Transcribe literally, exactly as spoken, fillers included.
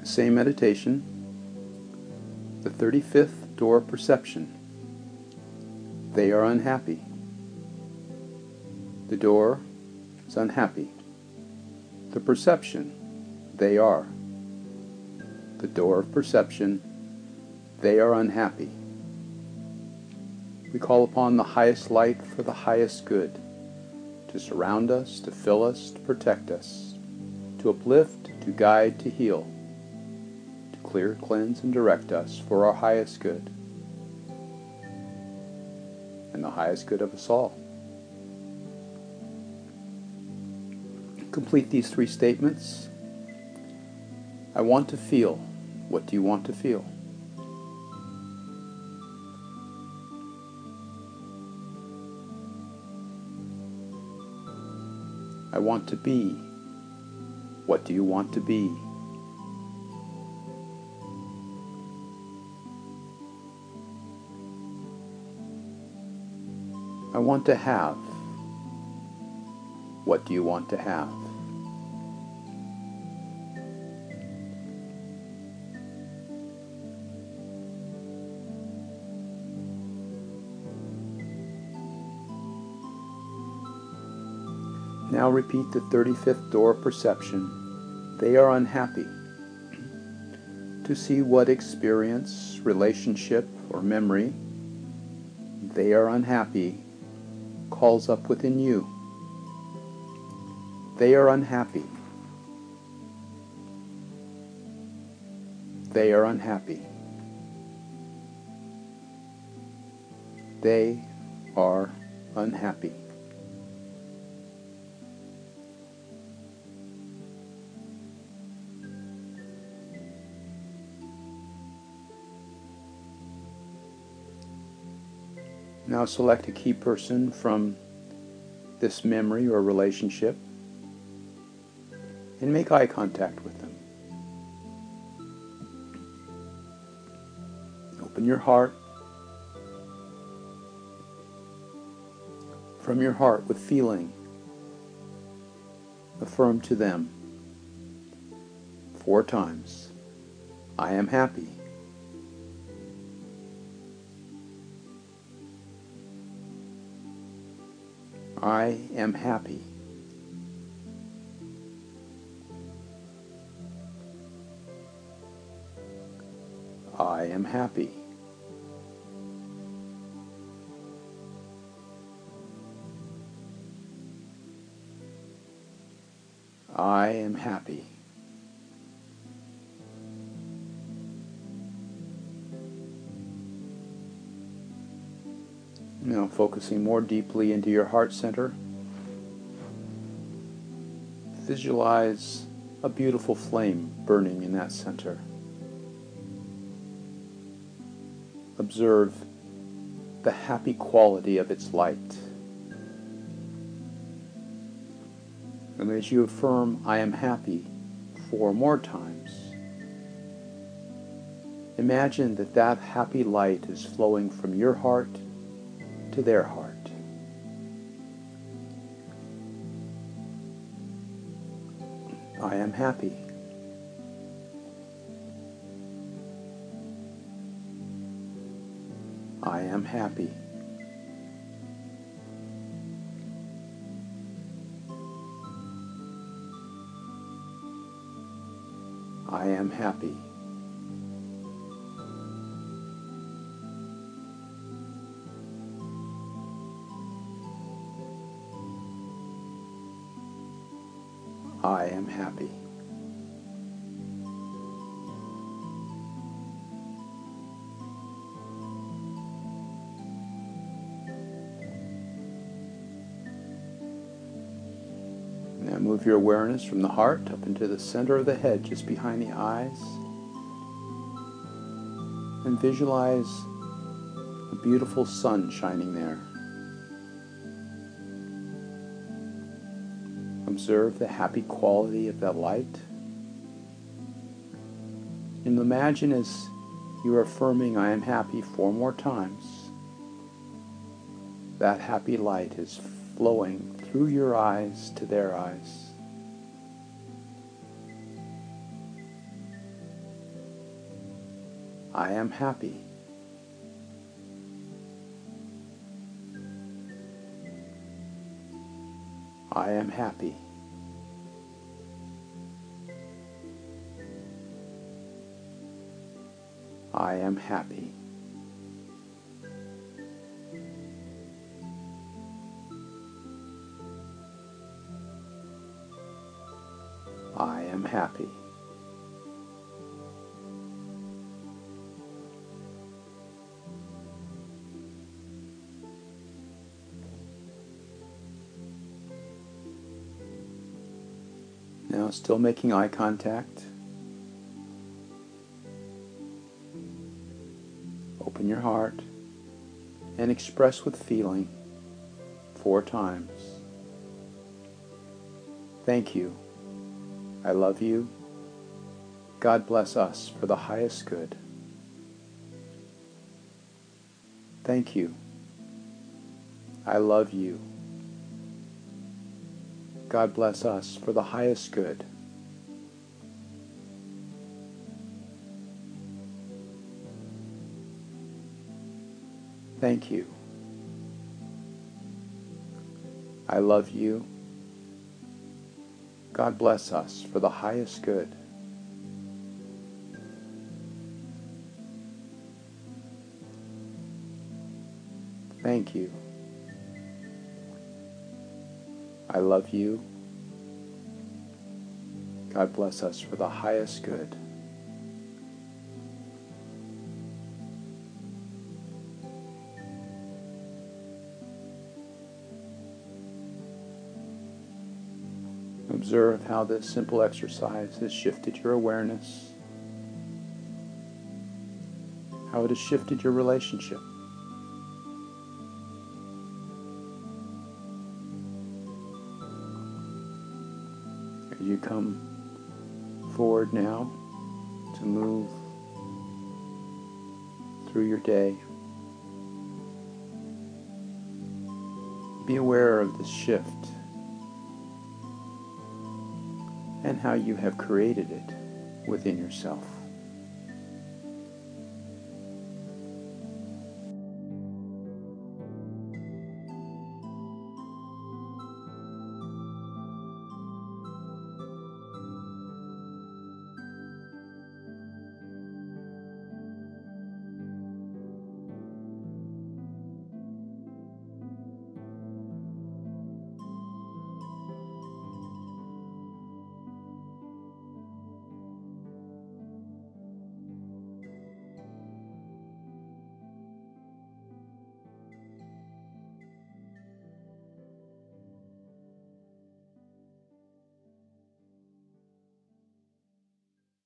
Same meditation. The thirty-fifth door perception. They are unhappy. The door is unhappy. The perception. They are. The door of perception. They are unhappy. We call upon the highest light for the highest good, to surround us, to fill us, to protect us, to uplift, to guide, to heal, to clear, cleanse, and direct us for our highest good, and the highest good of us all. Complete these three statements. I want to feel. What do you want to feel? I want to be. What do you want to be? I want to have. What do you want to have? Now repeat the thirty-fifth door perception. They are unhappy. To see what experience, relationship, or memory they are unhappy calls up within you. They are unhappy. They are unhappy. They are unhappy. Now select a key person from this memory or relationship and make eye contact with them. Open your heart. From your heart with feeling, affirm to them four times, I am happy. I am happy. I am happy. I am happy. Now focusing more deeply into your heart center, visualize a beautiful flame burning in that center. Observe the happy quality of its light. And as you affirm, I am happy, four more times, imagine that that happy light is flowing from your heart to their heart. I am happy. I am happy. I am happy. I am happy. Now move your awareness from the heart up into the center of the head, just behind the eyes, and visualize a beautiful sun shining there. Observe the happy quality of that light. And imagine as you are affirming, I am happy, four more times, that happy light is flowing through your eyes to their eyes. I am happy. I am happy. I am happy. I am happy. Now, still making eye contact. Open your heart and express with feeling four times. Thank you. I love you. God bless us for the highest good. Thank you. I love you. God bless us for the highest good. Thank you. I love you. God bless us for the highest good. Thank you. I love you. God bless us for the highest good. Observe how this simple exercise has shifted your awareness, how it has shifted your relationship. As you come forward now to move through your day, be aware of this shift and how you have created it within yourself.